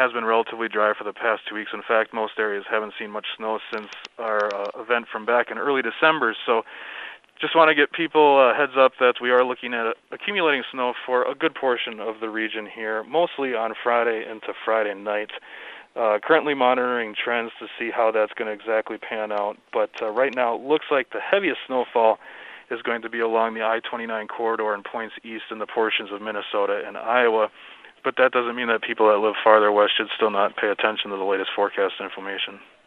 has been relatively dry for the past 2 weeks. In fact, most areas haven't seen much snow since our event from back in early December. So just want to get people a heads up that we are looking at accumulating snow for a good portion of the region here, mostly on Friday into Friday night. Currently monitoring trends to see how that's going to exactly pan out. But right now it looks like the heaviest snowfall is going to be along the I-29 corridor and points east in the portions of Minnesota and Iowa. But that doesn't mean that people that live farther west should still not pay attention to the latest forecast information.